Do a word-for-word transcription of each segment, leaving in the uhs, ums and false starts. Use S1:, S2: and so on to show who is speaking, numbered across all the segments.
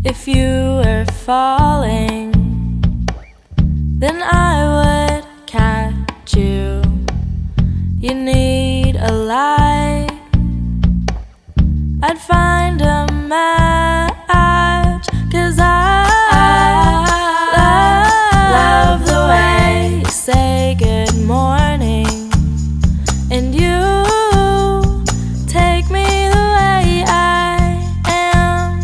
S1: If you were falling, then I would catch you. You need a light, I'd find a match. 'Cause I, I love, love the way you say good morning, and you take me the way I am.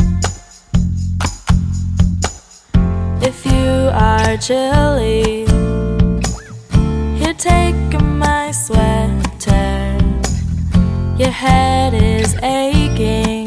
S1: If you are chilly, here, take my sweater. Your head is aching,